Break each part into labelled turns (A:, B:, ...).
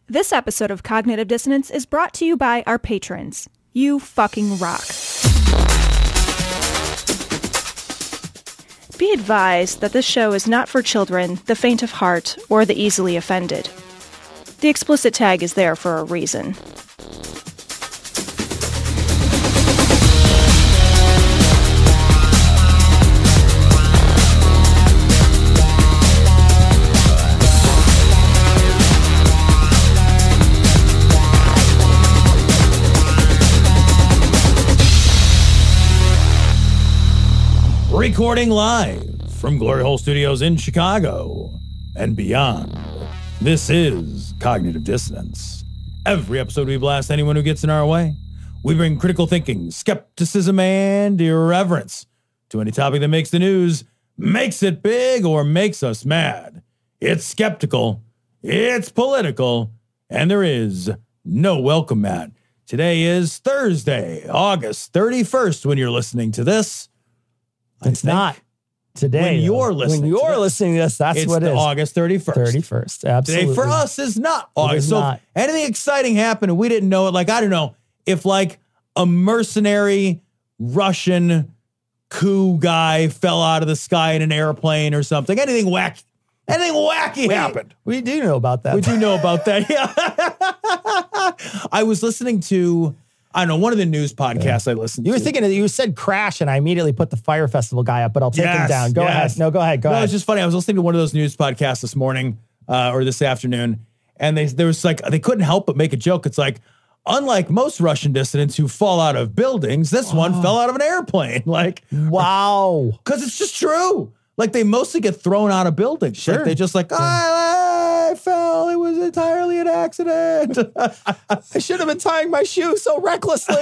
A: This episode of Cognitive Dissonance is brought to you by our patrons. You fucking rock. Be advised that this show is not for children, the faint of heart, or the easily offended. The explicit tag is there for a reason.
B: Recording live from Glory Hole Studios in Chicago and beyond. This is Cognitive Dissonance. Every episode we blast anyone who gets in our way. We bring critical thinking, skepticism, and irreverence to any topic that makes the news, makes it big, or makes us mad. It's skeptical, it's political, and there is no welcome mat. Today is Thursday, August 31st when you're listening to this.
C: It's not today.
B: When you're listening
C: to this, that's what it is.
B: August 31st.
C: 31st, absolutely.
B: Today for us is not August. So if anything exciting happened and we didn't know it, like, I don't know, if like a mercenary Russian coup guy fell out of the sky in an airplane or something, anything wacky happened.
C: We do know about that.
B: We do know about that, yeah. I was listening to... I don't know, one of the news podcasts I listened to.
C: You were thinking, you said Crash, and I immediately put the Fire Festival guy up, but I'll take him down. Go ahead. No, go ahead. No,
B: it's just funny. I was listening to one of those news podcasts this morning or this afternoon, and there was like, they couldn't help but make a joke. It's like, unlike most Russian dissidents who fall out of buildings, this one fell out of an airplane. Like,
C: wow.
B: Because it's just true. Like, they mostly get thrown out of buildings.
C: Sure.
B: Like, they just like, I fell. It was entirely an accident.
C: I should have been tying my shoe so recklessly.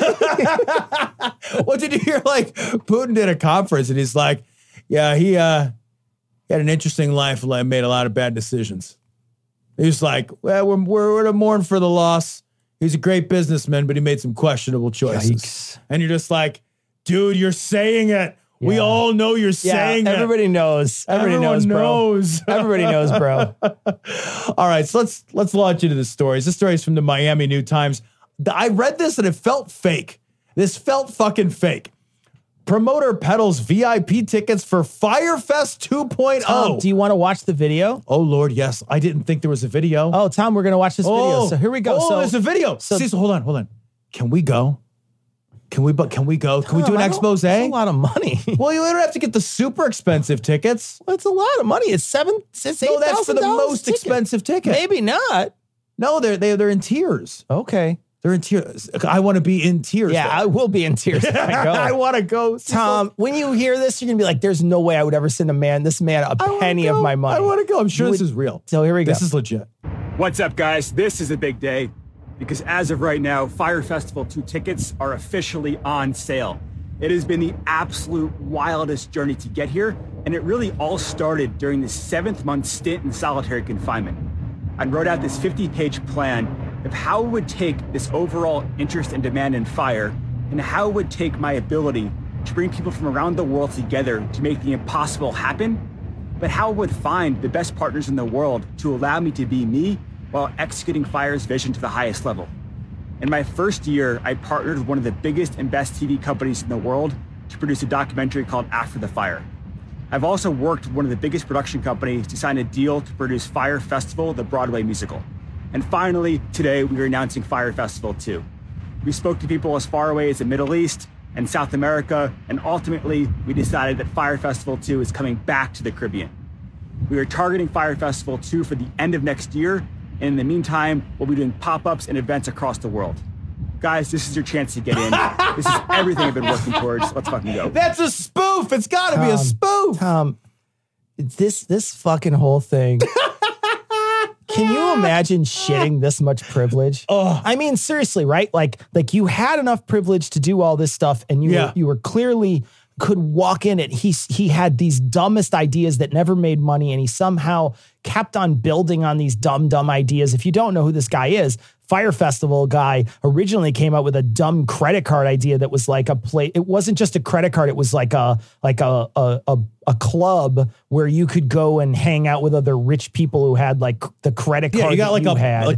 B: Well, did you hear, like, Putin did a conference and he's like, yeah, he had an interesting life, made a lot of bad decisions. He was like, well, we're to mourn for the loss. He's a great businessman, but he made some questionable choices.
C: Yikes.
B: And you're just like, dude, you're saying it. Yeah. We all know you're saying
C: everybody
B: it.
C: Knows.
B: Everyone knows.
C: Everybody knows, bro.
B: All right, so let's launch into the stories. This story is from the Miami New Times. I read this and it felt fake. This felt fucking fake. Promoter peddles VIP tickets for Firefest 2.0.
C: Tom, do you want to watch the video?
B: Oh, Lord, yes. I didn't think there was a video.
C: Oh, Tom, we're going to watch this video. So here we go.
B: Oh, there's a video. So hold on. Can we go? Can we go? Can we do an expose?
C: That's a lot of money.
B: Well, you don't have to get the super expensive tickets.
C: Well, it's a lot of money. It's $8,000.
B: No, that's for the most expensive ticket.
C: Maybe not.
B: No, they're in tiers.
C: Okay.
B: They're in tears. I want to be in tears.
C: Yeah, I will be in tears.
B: I want to go.
C: Tom, when you hear this, you're going to be like, there's no way I would ever send this man a penny of my money.
B: I want to go. I'm sure this is real.
C: So here we go.
B: This is legit.
D: What's up, guys? This is a big day because as of right now, Fire Festival 2 tickets are officially on sale. It has been the absolute wildest journey to get here, and it really all started during the 7th-month stint in solitary confinement. I wrote out this 50-page plan of how it would take this overall interest and demand in fire and how it would take my ability to bring people from around the world together to make the impossible happen, but how it would find the best partners in the world to allow me to be me while executing Fire's vision to the highest level. In my first year, I partnered with one of the biggest and best TV companies in the world to produce a documentary called After the Fire. I've also worked with one of the biggest production companies to sign a deal to produce Fire Festival, the Broadway musical. And finally, today, we are announcing Fire Festival 2. We spoke to people as far away as the Middle East and South America, and ultimately, we decided that Fire Festival 2 is coming back to the Caribbean. We are targeting Fire Festival 2 for the end of next year, and in the meantime, we'll be doing pop-ups and events across the world. Guys, this is your chance to get in. This is everything I've been working towards. Let's fucking go.
B: That's a spoof. It's got to be a spoof.
C: Tom, this fucking whole thing. Can you imagine shitting this much privilege?
B: Oh.
C: I mean, seriously, right? Like you had enough privilege to do all this stuff, and you were clearly could walk in it. He had these dumbest ideas that never made money, and he somehow kept on building on these dumb ideas. If you don't know who this guy is, Fire Festival guy originally came up with a dumb credit card idea that was like it wasn't just a credit card. It was like a club where you could go and hang out with other rich people who had like the credit card.
B: Yeah, you got like
C: had.